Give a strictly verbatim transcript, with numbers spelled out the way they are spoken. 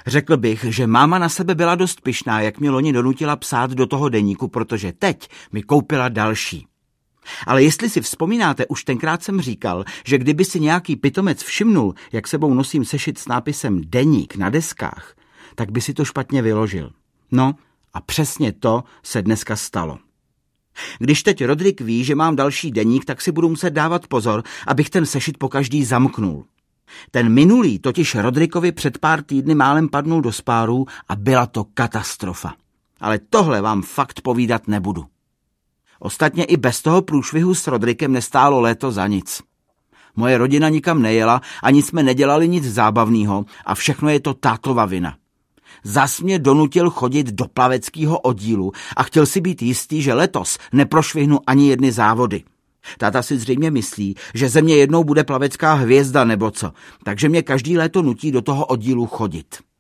Řekl bych, že máma na sebe byla dost pyšná, jak mě loni donutila psát do toho deníku, protože teď mi koupila další. Ale jestli si vzpomínáte, už tenkrát jsem říkal, že kdyby si nějaký pitomec všimnul, jak sebou nosím sešit s nápisem deník na deskách, tak by si to špatně vyložil. No a přesně to se dneska stalo. Když teď Rodrik ví, že mám další deník, tak si budu muset dávat pozor, abych ten sešit pokaždý zamknul. Ten minulý totiž Rodrikovi před pár týdny málem padnul do spárů a byla to katastrofa. Ale tohle vám fakt povídat nebudu. Ostatně i bez toho průšvihu s Rodrikem nestálo léto za nic. Moje rodina nikam nejela, ani jsme nedělali nic zábavného a všechno je to tátova vina. Zas mě donutil chodit do plaveckého oddílu a chtěl si být jistý, že letos neprošvihnu ani jedny závody. Táta si zřejmě myslí, že ze mě jednou bude plavecká hvězda nebo co, takže mě každý léto nutí do toho oddílu chodit.